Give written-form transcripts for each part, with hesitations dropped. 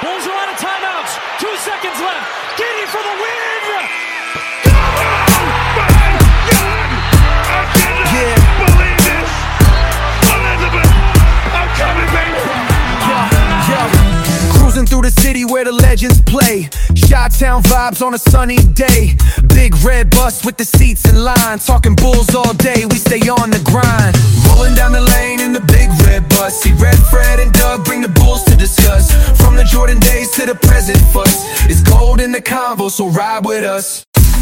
Bulls are out of timeouts. 2 seconds left. Giddy for the win. Believe this. Elizabeth, I'm coming, baby. Cruising through the city where the legends play. Chi-town vibes on a sunny day. Big red bus with the seats in line. Talking Bulls all day, we stay on the grind. Rolling down the lane in the big red bus. See Red, Fred, and Doug bring the Bulls to discuss. From the Jordan days to the present fuss. It's gold in the convo, so ride with us.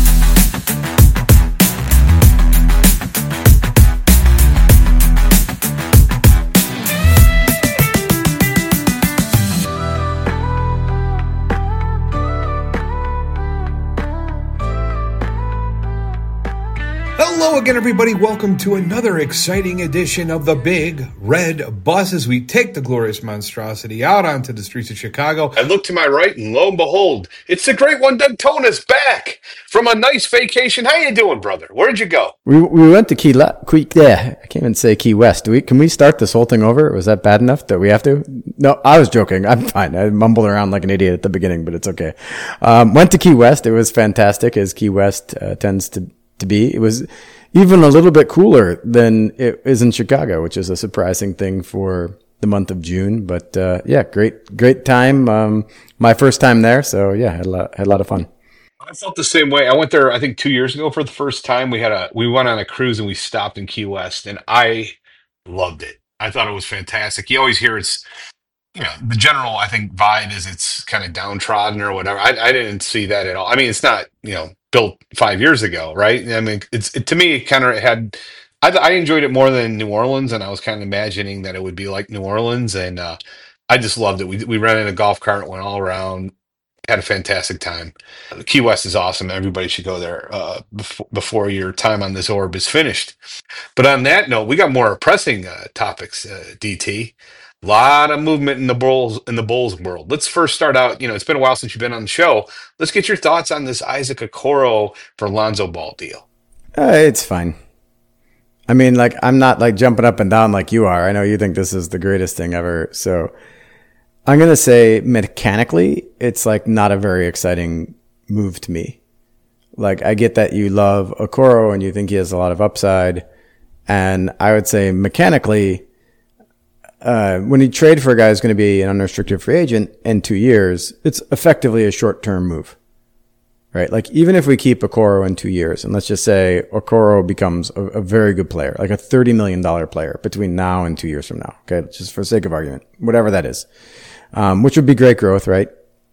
Hello again, everybody. Welcome to another exciting edition of the Big Red Bus as we take the glorious monstrosity out onto the streets of Chicago. I look to my right, and lo and behold, it's the great one, Doug Tonis, back from a nice vacation. How you doing, brother? Where'd you go? We went to I can't even say Key West. Can we start this whole thing over? Was that bad enough that we have to? No, I was joking. I'm fine. I mumbled around like an idiot at the beginning, but it's okay. Went to Key West. It was fantastic, as Key West tends to be. It was even a little bit cooler than it is in Chicago, which is a surprising thing for the month of June. But yeah, great time. My first time there, so yeah, had a lot of fun. I felt the same way. I went there, I think 2 years ago for the first time. We went on a cruise and we stopped in Key West, and I loved it. I thought it was fantastic. You always hear it's, the general, I think, vibe is it's kind of downtrodden or whatever. I didn't see that at all. I mean, it's not, built 5 years ago, right? I mean, to me, it kind of had. I enjoyed it more than New Orleans, and I was kind of imagining that it would be like New Orleans, and I just loved it. We rented a golf cart, went all around, had a fantastic time. Key West is awesome. Everybody should go there before your time on this orb is finished. But on that note, we got more pressing topics, DT. A lot of movement in the Bulls world. Let's first start out. It's been a while since you've been on the show. Let's get your thoughts on this Isaac Okoro for Lonzo Ball deal. It's fine. I mean, I'm not jumping up and down like you are. I know you think this is the greatest thing ever. So I'm going to say mechanically, it's not a very exciting move to me. I get that you love Okoro and you think he has a lot of upside. And I would say mechanically, when you trade for a guy who's going to be an unrestricted free agent in 2 years, it's effectively a short-term move, right? Even if we keep Okoro in 2 years, and let's just say Okoro becomes a very good player, like a $30 million player between now and 2 years from now, okay? Just for the sake of argument, whatever that is, which would be great growth, right?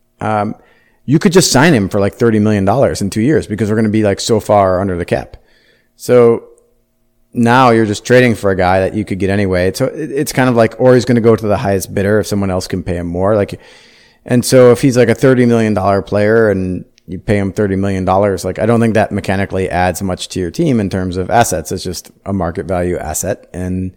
You could just sign him for $30 million in 2 years because we're going to be so far under the cap. So now you're just trading for a guy that you could get anyway. So it's kind of or he's going to go to the highest bidder if someone else can pay him more. And so if he's a $30 million player and you pay him $30 million, I don't think that mechanically adds much to your team in terms of assets. It's just a market value asset. And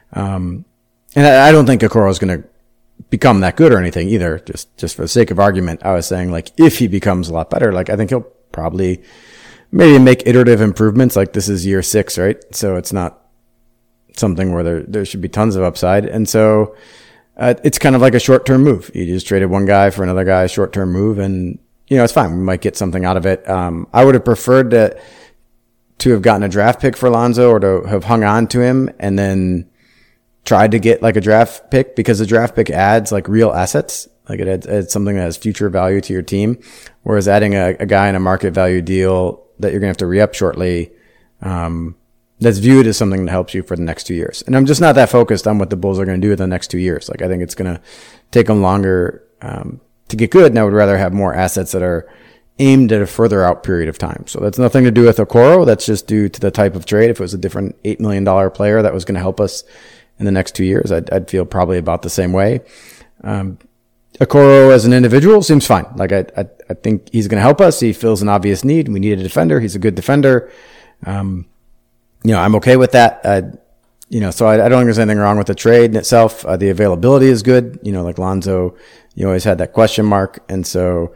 I don't think Okoro is going to become that good or anything either. Just for the sake of argument, I was saying if he becomes a lot better, I think he'll probably maybe make iterative improvements. This is year 6, right? So it's not something where there should be tons of upside. And so it's kind of like a short-term move. You just traded one guy for another guy, short-term move, and it's fine. We might get something out of it. I would have preferred to have gotten a draft pick for Lonzo or to have hung on to him and then tried to get a draft pick, because the draft pick adds real assets. It adds something that has future value to your team. Whereas adding a guy in a market value deal that you're going to have to re-up shortly, that's viewed as something that helps you for the next 2 years. And I'm just not that focused on what the Bulls are going to do in the next 2 years. I think it's going to take them longer to get good, and I would rather have more assets that are aimed at a further out period of time. So that's nothing to do with Okoro. That's just due to the type of trade. If it was a different $8 million player that was going to help us in the next 2 years, I'd feel probably about the same way. Okoro as an individual seems fine. I think he's going to help us. He fills an obvious need. We need a defender. He's a good defender. I'm okay with that. So I don't think there's anything wrong with the trade in itself. The availability is good. Lonzo, you always had that question mark. And so,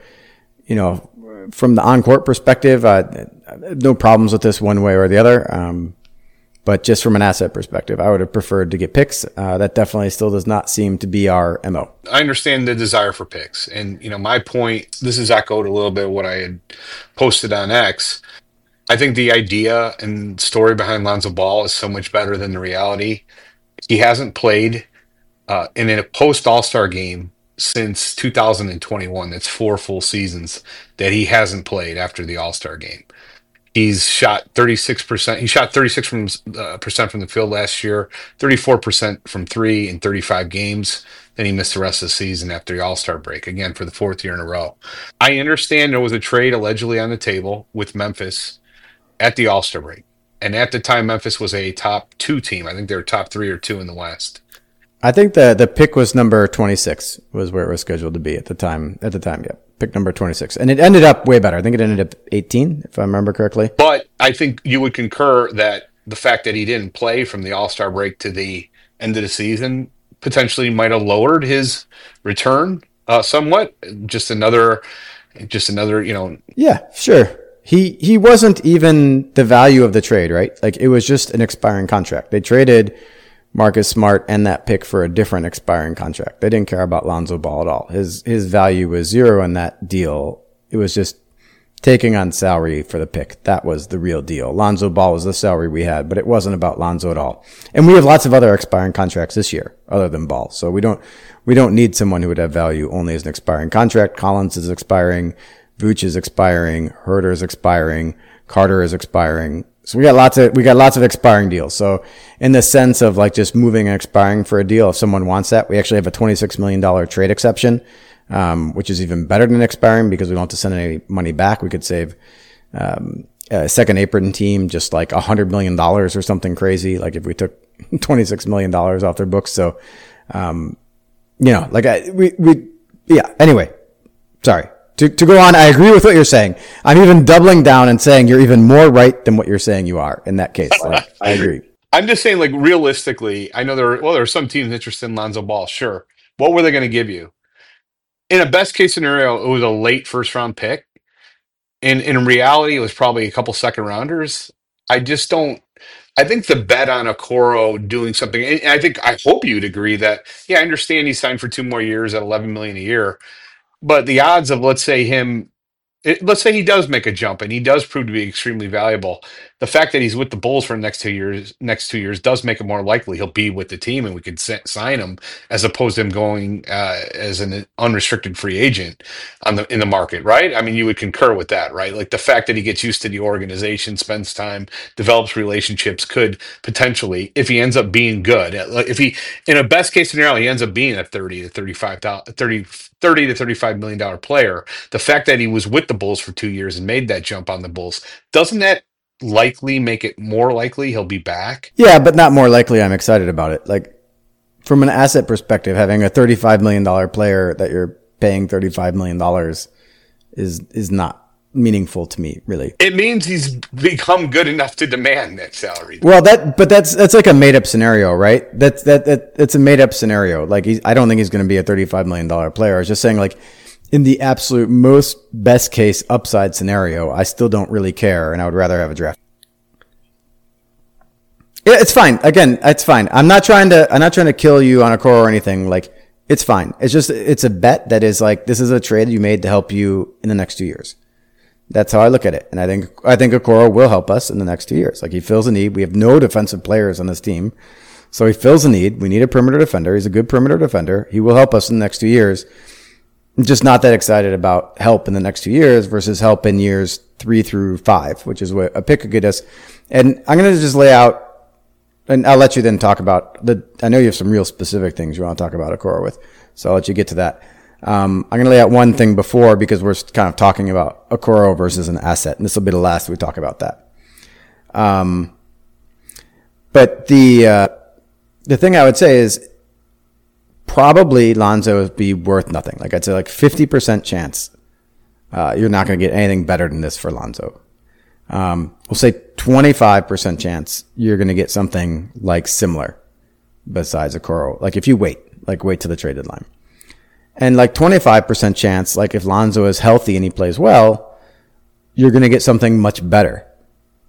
from the on-court perspective, no problems with this one way or the other. But just from an asset perspective, I would have preferred to get picks. That definitely still does not seem to be our MO. I understand the desire for picks. And, my point, this is echoed a little bit what I had posted on X. I think the idea and story behind Lonzo Ball is so much better than the reality. He hasn't played in a post All-Star game since 2021. That's 4 full seasons that he hasn't played after the All-Star game. He's shot 36%. He shot 36% from the field last year, 34% from 3 in 35 games. Then he missed the rest of the season after the All-Star break, again for the 4th year in a row. I understand there was a trade allegedly on the table with Memphis at the All-Star break. And at the time, Memphis was a top 2 team. I think they were top 3 or 2 in the West. I think the pick was number 26 was where it was scheduled to be at the time. Yeah. Pick number 26. And it ended up way better. I think it ended up 18, if I remember correctly. But I think you would concur that the fact that he didn't play from the All-Star break to the end of the season potentially might have lowered his return somewhat. Just another. Yeah, sure. He wasn't even the value of the trade, right? Like it was just an expiring contract. They traded Marcus Smart and that pick for a different expiring contract. They didn't care about Lonzo Ball at all. His value was 0 in that deal. It was just taking on salary for the pick. That was the real deal. Lonzo Ball was the salary we had, but it wasn't about Lonzo at all. And we have lots of other expiring contracts this year other than Ball. So we don't need someone who would have value only as an expiring contract. Collins is expiring. Vooch is expiring. Herter is expiring. Carter is expiring. So we got lots of expiring deals. So in the sense of like just moving and expiring for a deal, if someone wants that, we actually have a $26 million trade exception, which is even better than expiring because we don't have to send any money back. We could save, a second apron team just like $100 million or something crazy. Like if we took $26 million off their books. So, anyway, sorry. To go on, I agree with what you're saying. I'm even doubling down and saying you're even more right than what you're saying you are in that case. I agree. I'm just saying, like, realistically, I know there are some teams interested in Lonzo Ball. Sure. What were they going to give you? In a best case scenario, it was a late first round pick. And in reality, it was probably a couple second rounders. I think the bet on Okoro doing something, and I hope you'd agree that, yeah, I understand he signed for 2 more years at $11 million a year. But the odds of, let's say he does make a jump and he does prove to be extremely valuable. The fact that he's with the Bulls for the next 2 years does make it more likely he'll be with the team and we could sign him as opposed to him going as an unrestricted free agent in the market, right? I mean, you would concur with that, right? Like the fact that he gets used to the organization, spends time, develops relationships could potentially, if he ends up being good, if he, in a best case scenario, he ends up being a $30 to $35 million player. The fact that he was with the Bulls for 2 years and made that jump on the Bulls, doesn't that likely make it more likely he'll be back? Yeah, but not more likely. I'm excited about it. Like from an asset perspective, having a $35 million player that you're paying $35 million is not meaningful to me, really. It means he's become good enough to demand that salary. Well, that's like a made up scenario, right? It's a made up scenario. Like I don't think he's going to be a $35 million player. I was just saying, like, in the absolute most best case upside scenario, I still don't really care, and I would rather have a draft. Yeah, it's fine. Again, it's fine. I'm not trying to kill you on Okoro or anything. Like, it's fine. It's a bet that is like, this is a trade you made to help you in the next 2 years. That's how I look at it. And I think Okoro will help us in the next 2 years. Like, he fills a need. We have no defensive players on this team. So he fills a need. We need a perimeter defender. He's a good perimeter defender. He will help us in the next 2 years. I'm just not that excited about help in the next 2 years versus help in years 3 through 5, which is what a pick could get us. And I'm going to just lay out, and I'll let you then talk about I know you have some real specific things you want to talk about Okoro with. So I'll let you get to that. I'm going to lay out one thing before, because we're kind of talking about Okoro versus an asset, and this will be the last we talk about that. But the thing I would say is probably Lonzo would be worth nothing. Like I'd say, like 50% chance you're not going to get anything better than this for Lonzo. We'll say 25% chance you're going to get something like similar besides Okoro. Like if you wait till the trade deadline. And like 25% chance, like if Lonzo is healthy and he plays well, you're going to get something much better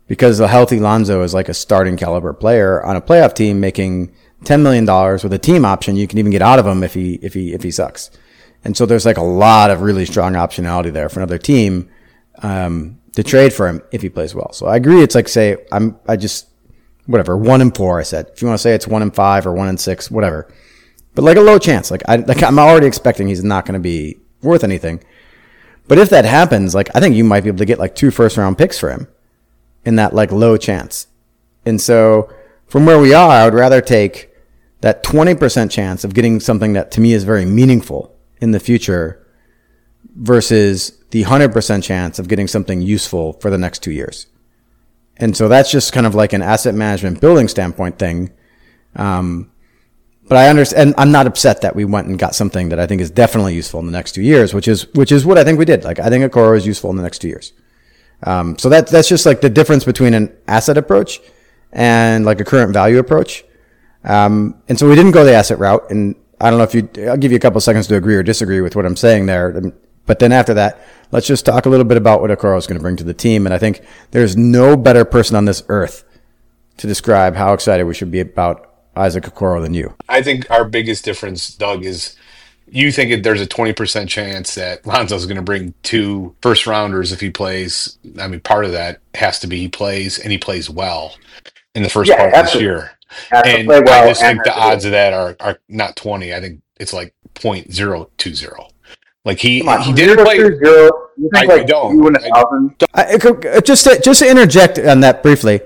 because a healthy Lonzo is like a starting caliber player on a playoff team making $10 million with a team option. You can even get out of him if he sucks. And so there's like a lot of really strong optionality there for another team, to trade for him if he plays well. So I agree. It's like, say, whatever, 1-4, I said. If you want to say it's 1-5 or 1-6, whatever. But like a low chance. I'm already expecting he's not going to be worth anything. But if that happens, like, I think you might be able to get like 2 first-round picks for him in that like low chance. And so from where we are, I would rather take that 20% chance of getting something that to me is very meaningful in the future versus the 100% chance of getting something useful for the next 2 years. And so that's just kind of like an asset management building standpoint thing. But I understand, I'm not upset that we went and got something that I think is definitely useful in the next 2 years, which is what I think we did. Like, I think Okoro is useful in the next 2 years. So that's just like the difference between an asset approach and like a current value approach. And so we didn't go the asset route. And I don't know I'll give you a couple of seconds to agree or disagree with what I'm saying there. But then after that, let's just talk a little bit about what Okoro is going to bring to the team. And I think there's no better person on this earth to describe how excited we should be about Isaac Okoro than you. I think our biggest difference, Doug, is you think there's a 20% chance that Lonzo's going to bring 2 first rounders if he plays. I mean, part of that has to be he plays and he plays well in the first part of this year. And I just think the odds of that are not 20. I think it's like 0.020. Like he didn't play. I don't. Just to interject on that briefly.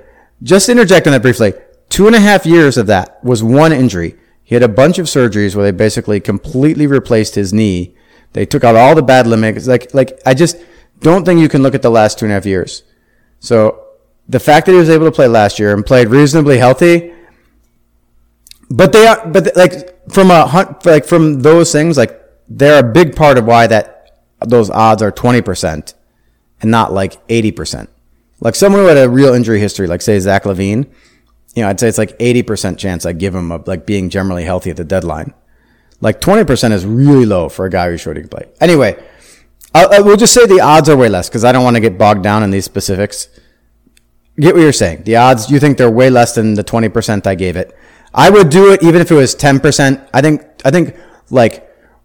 2.5 years of that was one injury. He had a bunch of surgeries where they basically completely replaced his knee. They took out all the bad ligaments. Like I just don't think you can look at the last 2.5 years. So the fact that he was able to play last year and played reasonably healthy, but from those things, like they're a big part of why those odds are 20% and not like 80%. Like someone who had a real injury history, like say Zach LaVine, I'd say it's like 80% chance I give him of like being generally healthy at the deadline. Like 20% is really low for a guy who's sure he can play. Anyway, we'll just say the odds are way less because I don't want to get bogged down in these specifics. Get what you're saying. The odds, you think they're way less than the 20% I gave it. I would do it even if it was 10%. I think like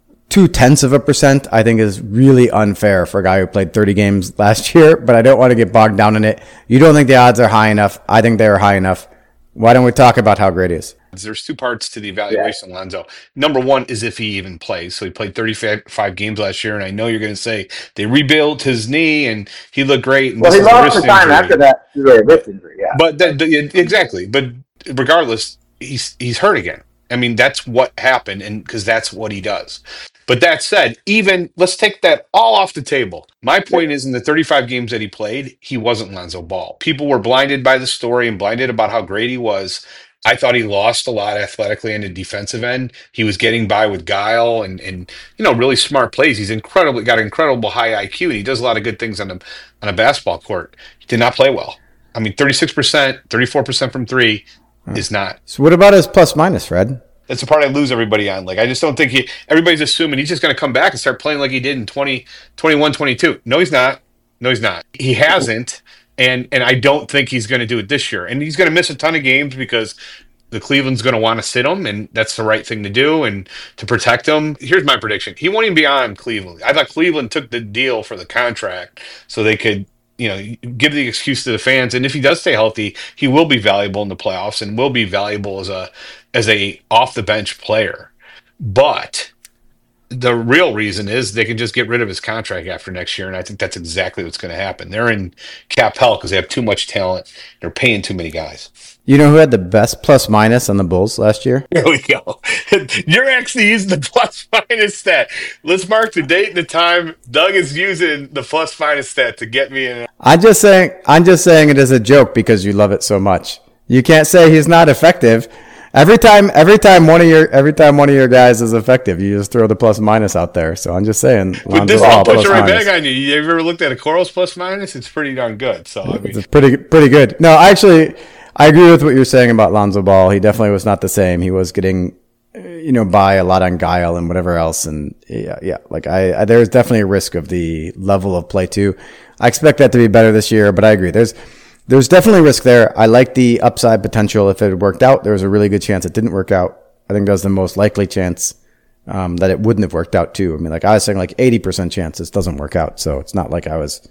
0.2% I think is really unfair for a guy who played 30 games last year, but I don't want to get bogged down in it. You don't think the odds are high enough. I think they're high enough. Why don't we talk about how great he is? There's 2 parts to the evaluation, Lonzo. Number one is if he even plays. So he played 35 games last year, and I know you're going to say they rebuilt his knee and he looked great. And he lost the time after that due to a wrist injury. Yeah, but exactly. But regardless, he's hurt again. I mean, that's what happened, and because that's what he does. But that said, even let's take that all off the table. My point is, in the 35 games that he played, he wasn't Lonzo Ball. People were blinded by the story and blinded about how great he was. I thought he lost a lot athletically in the defensive end. He was getting by with guile and really smart plays. He's got incredible high IQ, and he does a lot of good things on a basketball court. He did not play well. I mean, 36%, 34% from 3 is not. So what about his plus minus, Fred? That's the part I lose everybody on. Like, I just don't think everybody's assuming he's just going to come back and start playing like he did in 2021, 22. No, he's not. He hasn't. And I don't think he's going to do it this year. And he's going to miss a ton of games because the Cleveland's going to want to sit him, and that's the right thing to do and to protect him. Here's my prediction. He won't even be on Cleveland. I thought Cleveland took the deal for the contract so they could give the excuse to the fans. And if he does stay healthy, he will be valuable in the playoffs and will be valuable as a off the bench player. But the real reason is they can just get rid of his contract after next year, and I think that's exactly what's going to happen. They're in cap hell because they have too much talent. They're paying too many guys. You know who had the best plus minus on the Bulls last year? There we go. You're actually using the plus minus stat. Let's mark the date and the time. Doug is using the plus minus stat to get me in. I'm just saying it as a joke because you love it so much. You can't say he's not effective. Every time one of your guys is effective, you just throw the plus minus out there. So I'm just saying. But this will push it right back on you. You ever looked at a Corals plus minus? It's pretty darn good. So I mean, it's pretty good. No, actually, I agree with what you're saying about Lonzo Ball. He definitely was not the same. He was getting, by a lot on guile and whatever else. And yeah. Like there's definitely a risk of the level of play too. I expect that to be better this year, but I agree. there's definitely risk there. I like the upside potential. If it had worked out, there was a really good chance it didn't work out. I think that was the most likely chance that it wouldn't have worked out too. I mean, like I was saying, like 80% chance this doesn't work out. So it's not like I was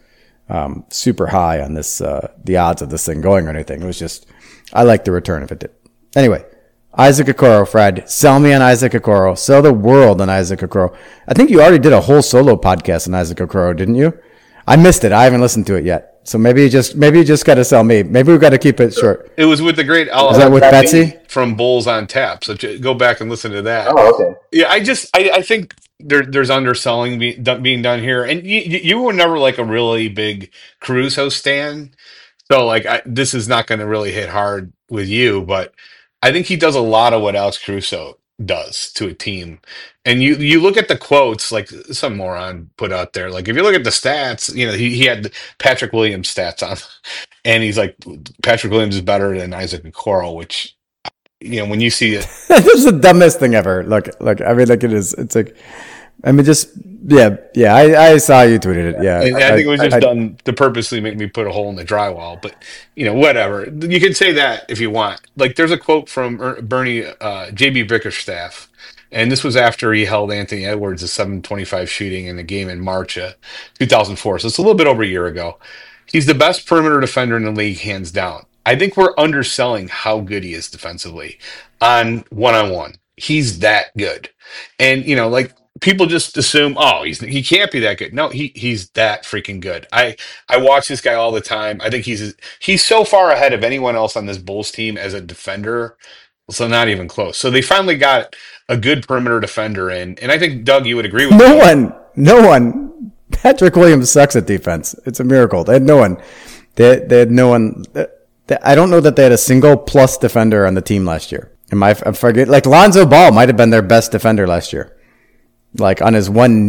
super high on this, the odds of this thing going or anything. It was just, I like the return if it did. Anyway, Isaac Okoro, Fred, sell me on Isaac Okoro. Sell the world on Isaac Okoro. I think you already did a whole solo podcast on Isaac Okoro, didn't you? I missed it. I haven't listened to it yet. So maybe you just got to sell me. Maybe we've got to keep it short. It was with the great Is that with Betsy from Bulls on Tap? So go back and listen to that. Oh, okay. Yeah, I think there's underselling being done here, and you were never like a really big Caruso stan, so like this is not going to really hit hard with you, but I think he does a lot of what Alex Caruso does to a team. And you look at the quotes, like some moron put out there, like if you look at the stats, you know, he had Patrick Williams stats on, and he's like, Patrick Williams is better than Isaac Okoro, which, you know, when you see it, this is the dumbest thing ever. Like I mean, like it is. It's like, I mean, just yeah. I saw you tweeted it. Yeah, I think it was just done to purposely make me put a hole in the drywall. But you know, whatever. You can say that if you want. Like, there's a quote from Bernie JB Bickerstaff, and this was after he held Anthony Edwards' a 725 shooting in a game in March 2004. So it's a little bit over a year ago. He's the best perimeter defender in the league, hands down. I think we're underselling how good he is defensively on one-on-one. He's that good. And, you know, like, people just assume, oh, he can't be that good. No, he's that freaking good. I watch this guy all the time. I think he's so far ahead of anyone else on this Bulls team as a defender. So not even close. So they finally got a good perimeter defender in. And I think, Doug, you would agree with me. No one. Patrick Williams sucks at defense. It's a miracle. They had no one. They had no one. I don't know that they had a single plus defender on the team last year. I forget. Like Lonzo Ball might have been their best defender last year. Like on his one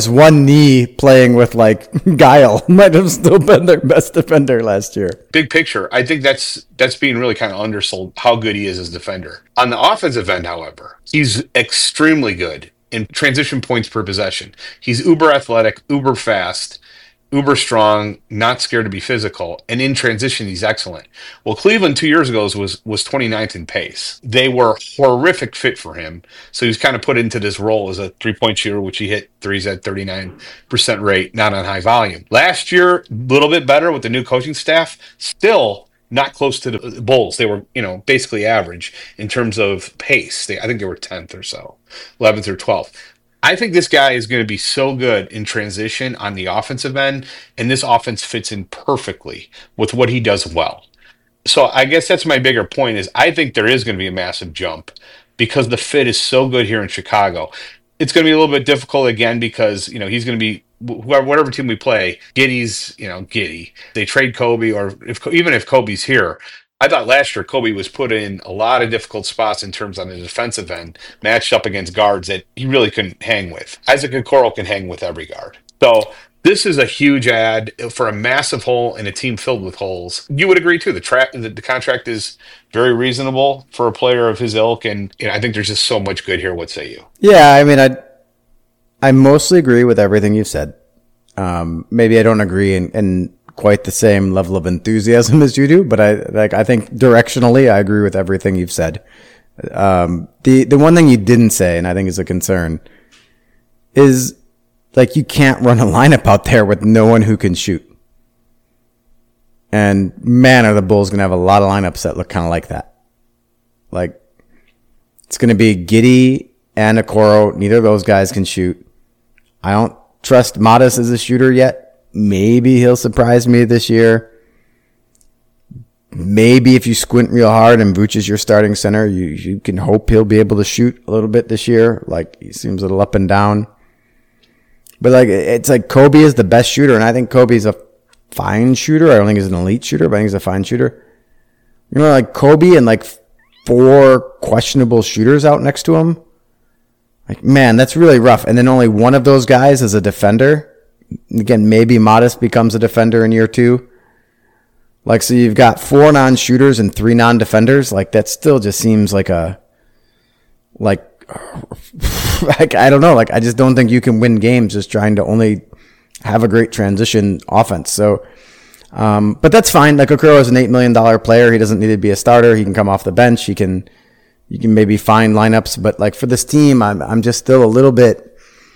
knee playing with like guile might have still been their best defender last year. Big picture, I think that's being really kind of undersold how good he is as a defender. On the offensive end, however, he's extremely good in transition points per possession. He's uber athletic, uber fast, uber strong, not scared to be physical, and in transition, he's excellent. Well, Cleveland 2 years ago was 29th in pace. They were a horrific fit for him, so he was kind of put into this role as a three-point shooter, which he hit threes at 39% rate, not on high volume. Last year, a little bit better with the new coaching staff, still not close to the Bulls. They were, you know, basically average in terms of pace. I think they were 10th or so, 11th or 12th. I think this guy is going to be so good in transition on the offensive end, and this offense fits in perfectly with what he does well. So I guess that's my bigger point is I think there is going to be a massive jump because the fit is so good here in Chicago. It's going to be a little bit difficult again because, you know, he's going to be whatever team we play, Giddey's, you know, Giddey. They trade Kobe, or even if Kobe's here, I thought last year Kobe was put in a lot of difficult spots in terms on the defensive end, matched up against guards that he really couldn't hang with. Isaac Okoro can hang with every guard. So this is a huge add for a massive hole in a team filled with holes. You would agree too. The contract is very reasonable for a player of his ilk, and you know, I think there's just so much good here. What say you? Yeah, I mean, I mostly agree with everything you've said. Maybe I don't agree in quite the same level of enthusiasm as you do, but I think directionally I agree with everything you've said. The one thing you didn't say, and I think is a concern, is like you can't run a lineup out there with no one who can shoot. And man, are the Bulls going to have a lot of lineups that look kind of like that. Like it's going to be Giddey and Okoro. Neither of those guys can shoot. I don't trust Modest as a shooter yet. Maybe he'll surprise me this year. Maybe if you squint real hard and Vooch is your starting center, you can hope he'll be able to shoot a little bit this year. Like he seems a little up and down. But like it's like Kobe is the best shooter, and I think Kobe's a fine shooter. I don't think he's an elite shooter, but I think he's a fine shooter. You know, like Kobe and like 4 questionable shooters out next to him. Like, man, that's really rough. And then only one of those guys is a defender. Again, maybe Modest becomes a defender in year 2. Like, so you've got 4 non-shooters and 3 non-defenders. Like, that still just seems like I don't know. Like, I just don't think you can win games just trying to only have a great transition offense. So But that's fine. Like Okoro is an $8 million player. He doesn't need to be a starter. He can come off the bench. You can maybe find lineups. But like for this team, I'm just still a little bit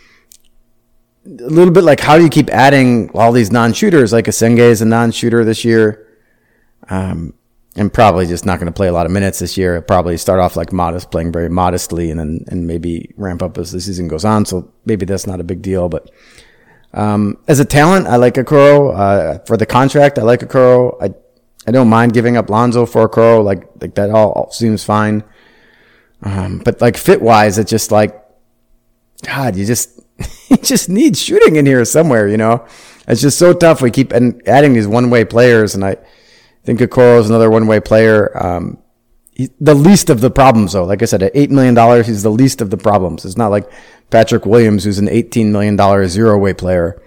like, how do you keep adding all these non-shooters? Like Asenge is a non-shooter this year. And probably just not going to play a lot of minutes this year. He'll probably start off like modest, playing very modestly, and maybe ramp up as the season goes on. So maybe that's not a big deal. But as a talent, I like Okoro. For the contract, I like Okoro. I don't mind giving up Lonzo for Okoro. Like that all seems fine. But like fit wise, it's just like, God, you just need shooting in here somewhere, you know? It's just so tough. We keep adding these one-way players, and I think Okoro is another one-way player. The least of the problems, though. Like I said, at $8 million, he's the least of the problems. It's not like Patrick Williams, who's an $18 million zero-way player.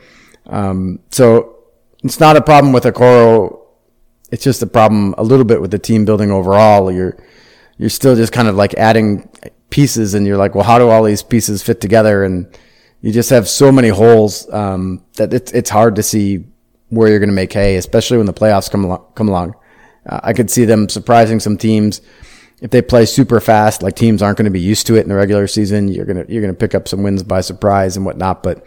So it's not a problem with Okoro. It's just a problem a little bit with the team building overall. You're still just kind of like adding pieces, and you're like, well, how do all these pieces fit together? And you just have so many holes that it's hard to see where you're going to make hay, especially when the playoffs come along. I could see them surprising some teams if they play super fast. Like teams aren't going to be used to it in the regular season. You're gonna pick up some wins by surprise and whatnot. But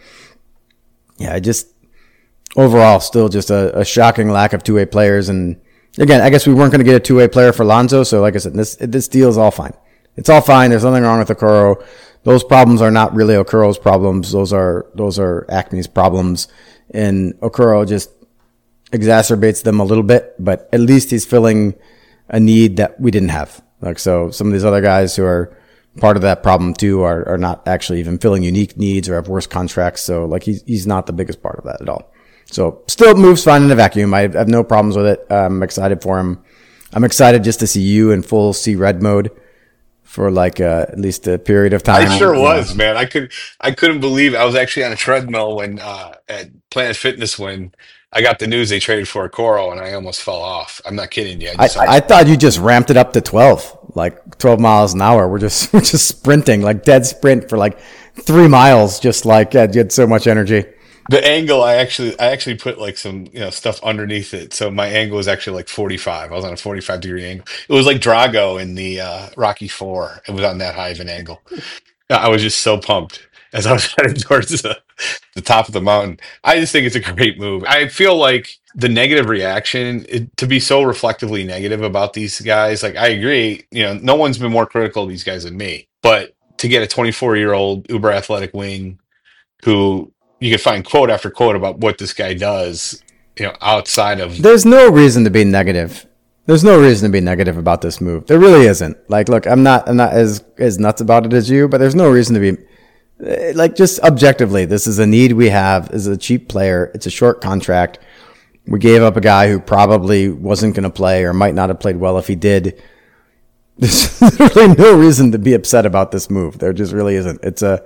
yeah, just overall still just a shocking lack of two-way players. And again, I guess we weren't going to get a two-way player for Lonzo. So like I said, this deal is all fine. It's all fine. There's nothing wrong with Okoro. Those problems are not really Okoro's problems. Those are Acme's problems. And Okoro just exacerbates them a little bit, but at least he's filling a need that we didn't have. Like, so some of these other guys who are part of that problem too are not actually even filling unique needs or have worse contracts. So like he's not the biggest part of that at all. So still moves fine in a vacuum. I have no problems with it. I'm excited for him. I'm excited just to see you in full see red mode for like at least a period of time. I sure was, man. I couldn't believe I was actually on a treadmill when at Planet Fitness when I got the news they traded for Okoro, and I almost fell off. I'm not kidding you. I thought you just ramped it up to 12, like 12 miles an hour. We're just sprinting, like dead sprint for like 3 miles, just like you had so much energy. The angle, I actually put like some stuff underneath it, so my angle was actually like 45. I was on a 45-degree angle. It was like Drago in the Rocky IV. It was on that high of an angle. I was just so pumped as I was heading towards the top of the mountain. I just think it's a great move. I feel like the negative reaction to be so reflectively negative about these guys. Like I agree, no one's been more critical of these guys than me. But to get a 24-year-old uber athletic wing who you can find quote after quote about what this guy does, outside of. There's no reason to be negative. There's no reason to be negative about this move. There really isn't. Like, look, I'm not as nuts about it as you, but there's no reason to be. Like, just objectively, this is a need we have. This is a cheap player. It's a short contract. We gave up a guy who probably wasn't going to play or might not have played well if he did. There's really no reason to be upset about this move. There just really isn't.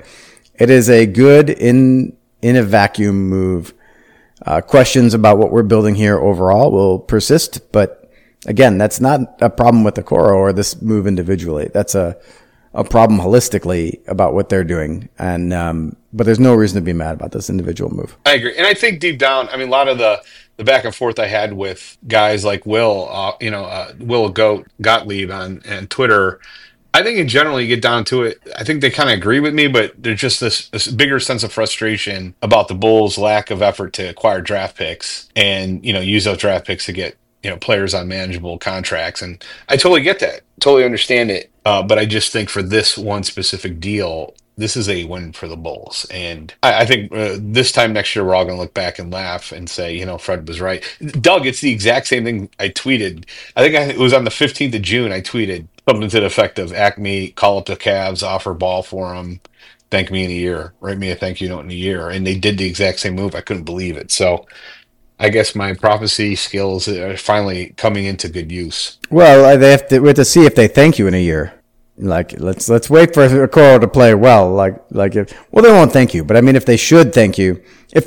It is a good in a vacuum move. Questions about what we're building here overall will persist, but again, that's not a problem with Okoro or this move individually. That's a problem holistically about what they're doing. And, but there's no reason to be mad about this individual move. I agree. And I think deep down, a lot of the back and forth I had with guys like Will, Will Gottlieb on Twitter, I think in general, you get down to it, I think they kind of agree with me, but there's just this bigger sense of frustration about the Bulls' lack of effort to acquire draft picks and, use those draft picks to get, players on manageable contracts. And I totally get that, totally understand it. But I just think for this one specific deal, this is a win for the Bulls. And I think this time next year, we're all going to look back and laugh and say, Fred was right. Doug, it's the exact same thing I tweeted. I think it was on the 15th of June, I tweeted something to the effect of Acme, call up the Cavs, offer ball for them, thank me in a year, write me a thank you note in a year. And they did the exact same move. I couldn't believe it. So I guess my prophecy skills are finally coming into good use. Well, we have to see if they thank you in a year. Like, let's wait for Okoro to play well. They won't thank you, but if they should thank you, like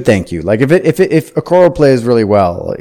if Okoro plays really well,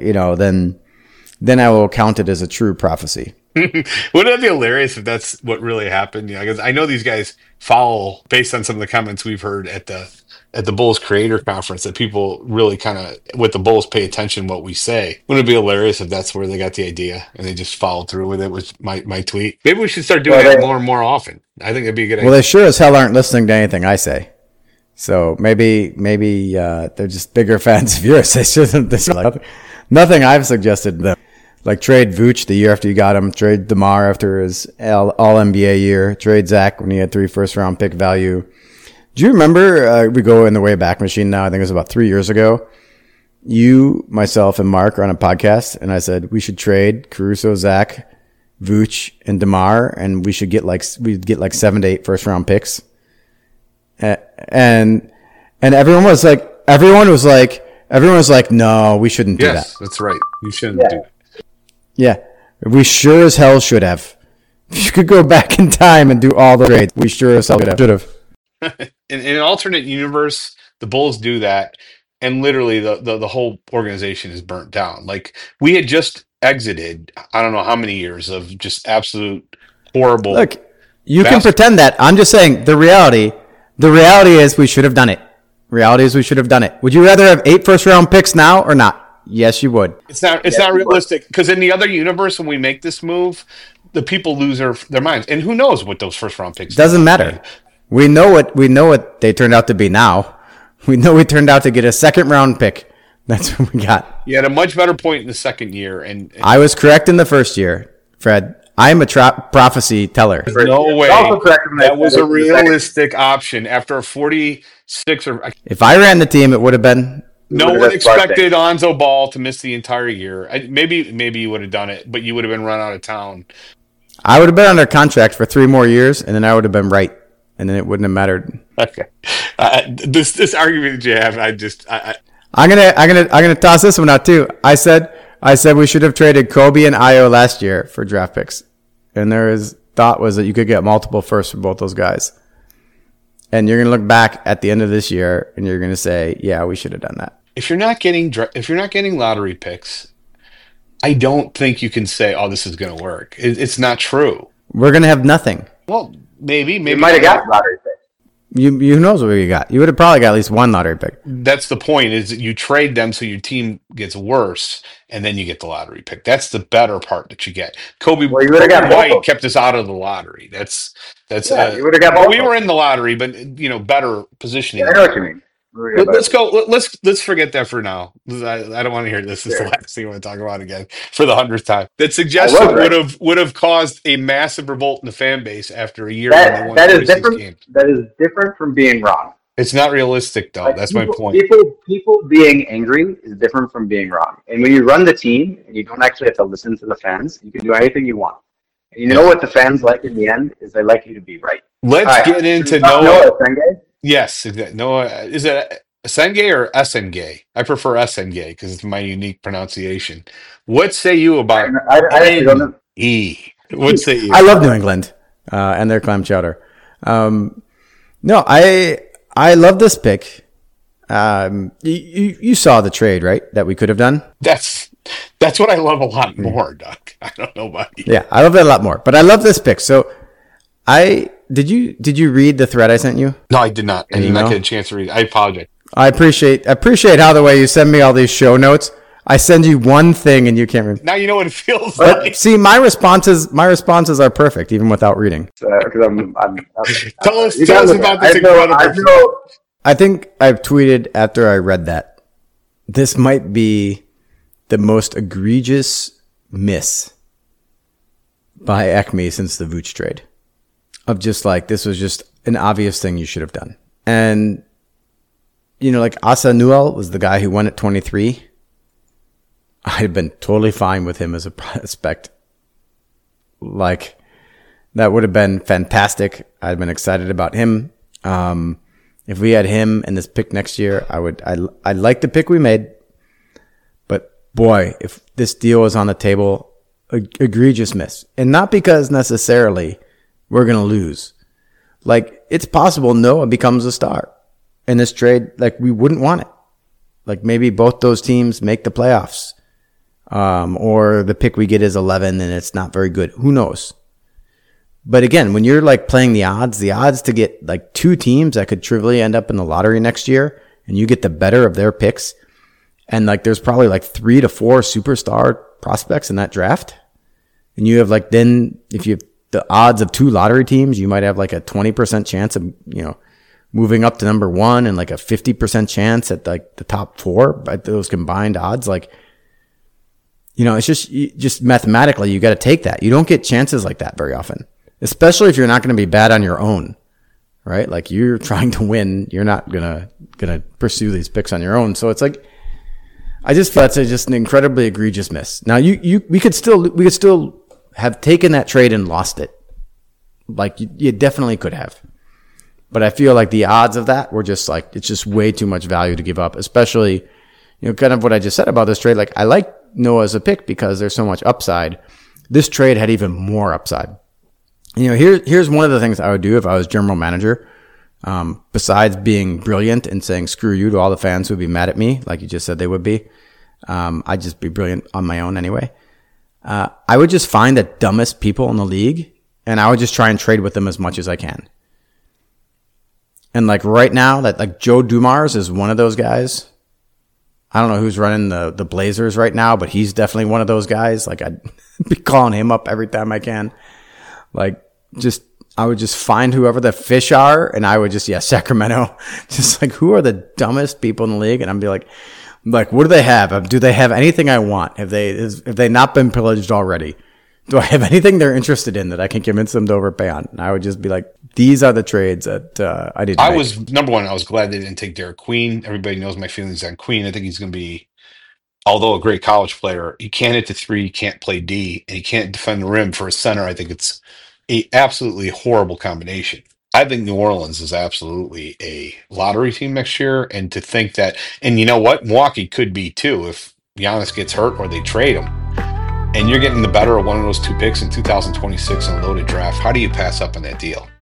then I will count it as a true prophecy. Wouldn't that be hilarious if that's what really happened? Because I know these guys foul based on some of the comments we've heard at the at the Bulls Creator Conference that people really kind of, with the Bulls, pay attention to what we say. Wouldn't it be hilarious if that's where they got the idea and they just followed through with it with my tweet? Maybe we should start doing that more and more often. I think that'd be a good idea. Well, they sure as hell aren't listening to anything I say. So maybe they're just bigger fans of yours. They shouldn't. Nothing I've suggested to them. Like trade Vooch the year after you got him. Trade DeMar after his all NBA year. Trade Zach when he had 3 first-round pick value. Do you remember, we go in the Wayback Machine now, I think it was about 3 years ago. You, myself, and Mark are on a podcast, and I said we should trade Caruso, Zach, Vooch, and DeMar, and we'd get like 7 to 8 first-round picks. And everyone was like, no, we shouldn't do that. Yes, that's right. You shouldn't do that. Yeah, we sure as hell should have. If you could go back in time and do all the trades, we sure as hell should have. In an alternate universe, the Bulls do that, and literally the whole organization is burnt down. Like, we had just exited, I don't know how many years of just absolute horrible. Look, you can pretend that. I'm just saying the reality is we should have done it. Reality is we should have done it. Would you rather have 8 first-round picks now or not? Yes, you would. It's not realistic, because in the other universe, when we make this move, the people lose their minds, and who knows what those first-round picks doesn't matter. We know what they turned out to be now. We know we turned out to get a second-round pick. That's what we got. You had a much better point in the second year, and I was correct in the first year, Fred. I'm a prophecy teller. There's no way that was a realistic option after a 46 or. If I ran the team, it would have been. No one expected Lonzo Ball to miss the entire year. Maybe you would have done it, but you would have been run out of town. I would have been under contract for 3 more years, and then I would have been right, and then it wouldn't have mattered. Okay, this argument that you have, I'm gonna toss this one out too. I said we should have traded Kobe and Ayo last year for draft picks, and thought was that you could get multiple firsts for both those guys. And you're gonna look back at the end of this year, and you're gonna say, "Yeah, we should have done that." If you're not getting lottery picks, I don't think you can say, "Oh, this is going to work." It's not true. We're going to have nothing. Well, maybe you might have got lottery picks. You knows what we got. You would have probably got at least 1 lottery pick. That's the point. Is that you trade them so your team gets worse, and then you get the lottery pick. That's the better part that you get. Kobe White kept us out of the lottery. You would have got. Well, we were in the lottery, but better positioning. Yeah, I know what you mean. Let's go. Let's forget that for now. I don't want to hear this. This is the last thing I want to talk about again for the 100th time. That suggestion would have caused a massive revolt in the fan base after a year. That is different. Games. That is different from being wrong. It's not realistic, though. That's my point. People being angry is different from being wrong. And when you run the team and you don't actually have to listen to the fans, you can do anything you want. And you know what the fans like in the end is they like you to be right. Let's get into Noah. Yes, exactly. Noah, is it Senge or Senge? I prefer Senge because it's my unique pronunciation. What say you about I don't know. What say you? I love New England and their clam chowder. No, I love this pick. You saw the trade, right? That we could have done. That's what I love a lot more, Doc. I don't know about you. Yeah, I love that a lot more. But I love this pick. So did you read the thread I sent you? No, I did not. I did not get a chance to read it. I apologize. I appreciate how the way you send me all these show notes. I send you one thing and you can't read. Now you know what it feels but like. See, my responses are perfect even without reading. Tell us about this incredible. I think I've tweeted after I read that this might be the most egregious miss by Acme since the Vooch trade. Of just like, this was just an obvious thing you should have done. And, like Asa Newell was the guy who won at 23. I'd been totally fine with him as a prospect. Like, that would have been fantastic. I'd been excited about him. If we had him and this pick next year, I like the pick we made. But boy, if this deal was on the table, egregious miss. And not because necessarily we're going to lose. Like, it's possible Noah becomes a star in this trade. Like, we wouldn't want it. Like, maybe both those teams make the playoffs. Or the pick we get is 11 and it's not very good. Who knows? But again, when you're like playing the odds to get like 2 teams that could trivially end up in the lottery next year, and you get the better of their picks, and like there's probably like 3 to 4 superstar prospects in that draft, and you have like, then if you have the odds of 2 lottery teams, you might have like a 20% chance of, moving up to number 1, and like a 50% chance at like the top 4 by those combined odds. Like, it's just mathematically, you got to take that. You don't get chances like that very often, especially if you're not going to be bad on your own, right? Like, you're trying to win. You're not going to pursue these picks on your own. So it's like, I just feel that's just an incredibly egregious miss. Now we could still have taken that trade and lost it. Like, you definitely could have. But I feel like the odds of that were just like, it's just way too much value to give up, especially, kind of what I just said about this trade. Like, I like Noah as a pick because there's so much upside. This trade had even more upside. Here's one of the things I would do if I was general manager. Besides being brilliant and saying screw you to all the fans who would be mad at me, like you just said they would be, I'd just be brilliant on my own anyway. I would just find the dumbest people in the league, and I would just try and trade with them as much as I can. And like right now, that like Joe Dumars is one of those guys. I don't know who's running the Blazers right now, but he's definitely one of those guys. Like, I'd be calling him up every time I can. Like, I would just find whoever the fish are, and I would just, Sacramento. Just like, who are the dumbest people in the league? And I'd be like, what do they have? Do they have anything I want? Have they not been pillaged already? Do I have anything they're interested in that I can convince them to overpay on? And I would just be like, these are the trades that I did. I was number one. I was glad they didn't take Derek Queen. Everybody knows my feelings on Queen. I think he's going to be, although a great college player, he can't hit the 3, he can't play D, and he can't defend the rim for a center. I think it's a absolutely horrible combination. I think New Orleans is absolutely a lottery team next year, and to think that, and you know what, Milwaukee could be too if Giannis gets hurt or they trade him, and you're getting the better of one of those 2 picks in 2026 in a loaded draft. How do you pass up on that deal?